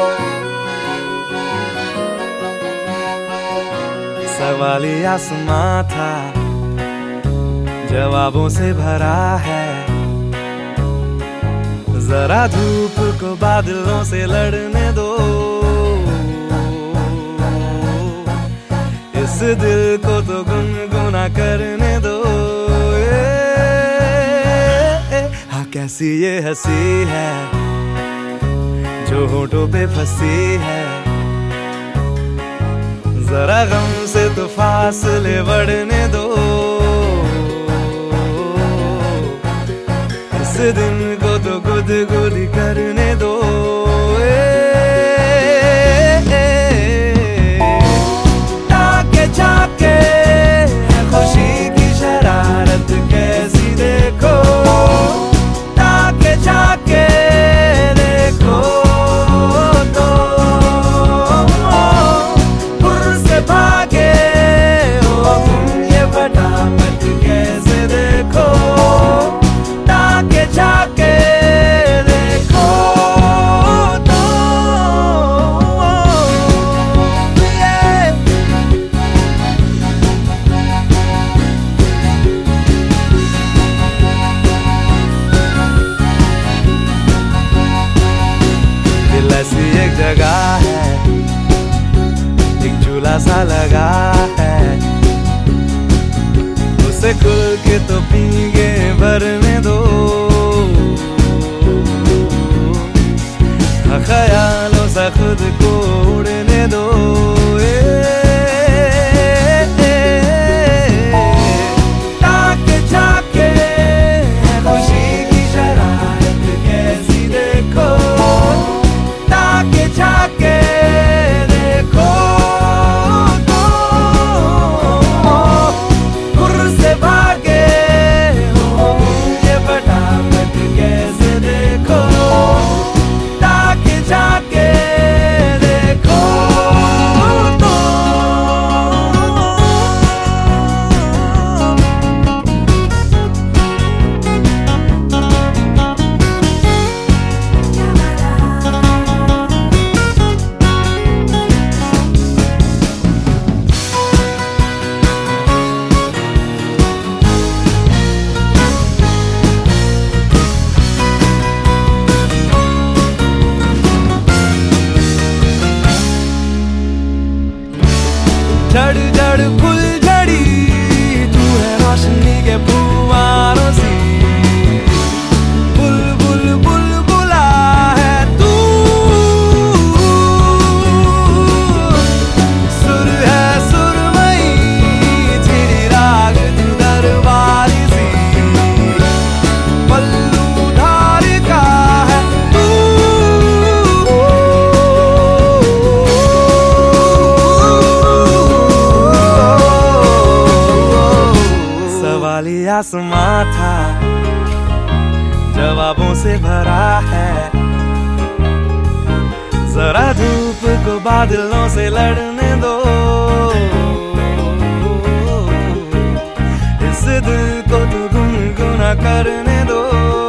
सवाली आसमां था, जवाबों से भरा है। जरा धूप को बादलों से लड़ने दो, इस दिल को तो गुनगुना करने दो। हाँ कैसी ये हंसी है जो होठों पे फंसी है। जरा गम से तो फासले बढ़ने दो, इस दिन को तो गुदगुदी करने दो। ताके झाके खुशी की शरारत कैसी देखो, ताके झाके देखो तो पुर से भागे हो तुम ये फटाफट कैसे देखो, ताके झाके देखो तो दिल ऐसी एक जगह है, एक झूला सा लगा है, उसे खुल के तो पीके भरने दो। ख्यालों से खुद को उड़ने दो। ताके झाके खुशी की शरारत कैसी देखो, ताके झाके देखो तो पुर से भागे हो ये फटाफट कैसे देखो, ताके झाके देखो तो जड़ जड़ फुलझड़ी तू है रोशनी के फुवारों सी, बुलबुल बुलबुला है तू, सुर है सुरमई चिड़ी राग तू दरबारी सी, पल्लू धार का है तू। सवाली आसमां था, जवाबों से भरा है। जरा धूप को बादलों से लड़ने दो, इस दिल को तो गुनगुना करने दो।